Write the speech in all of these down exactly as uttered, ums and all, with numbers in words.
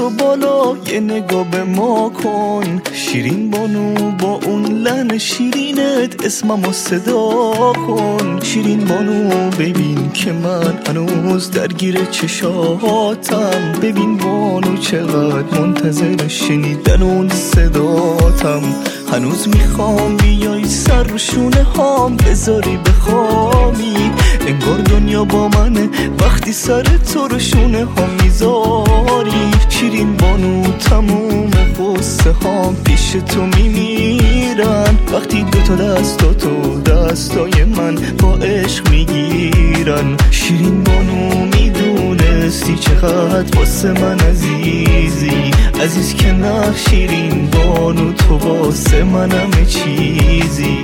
تو بالا یه نگاه به ما کن، شیرین بانو با اون لحن شیرینت اسممو صدا کن. شیرین بانو ببین که من هنوز درگیر چشاتم، ببین بانو چقدر منتظر شنیدن اون صداتم. هنوز میخوام بیای سر رو شونه هام بذاری بخوامی، انگار دنیا با منه وقتی سر تو رو شونه ها میذاری. شیرین بانو تموم قصه هام پیش تو میمیرن، وقتی دوتا دستاتو دستای من با عشق میگیرن. شیرین بانو میدونستی چقدر واسه من عزیزی، عزیز که نه شیرین بانو تو واسه من همه چیزی.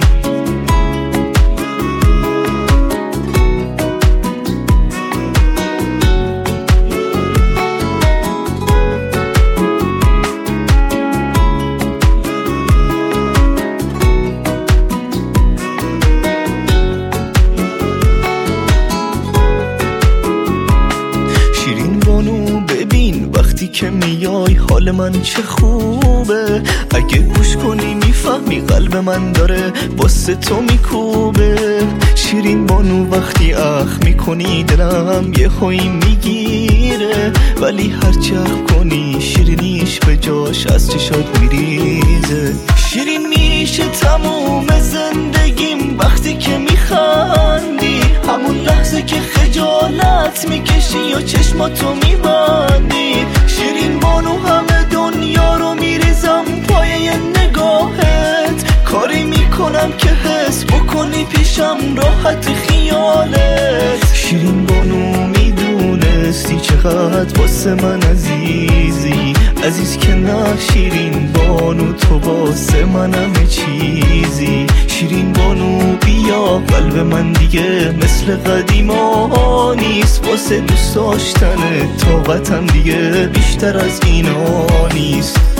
وقتی که میای حال من چه خوبه، اگه گوش کنی میفهمی قلب من داره واسه تو میکوبه. شیرین بانو وقتی اخ میکنی دلم یه خوی میگیره، ولی هر چخ کنی شیرینیش به جاش از چشات میریزه. شیرین میشه تموم زندگیم وقتی که میخندی، همون لحظه که خجالت میکشی و چشماتو میبندی. شیرین بانو همه دنیا رو میریزم پایه نگاهت، کاری میکنم که حس بکنی پیشم راحت خیالت. شیرین بانو میدونستی چقدر واسه من عزیزی، عزیز که نه شیرین بانو تو واسه من همه چیزی. شیرین بانو بیا قلب من دیگه مثل قدیما نیست، واسه دوست داشتن طاقتم دیگه بیشتر از اینا نیست.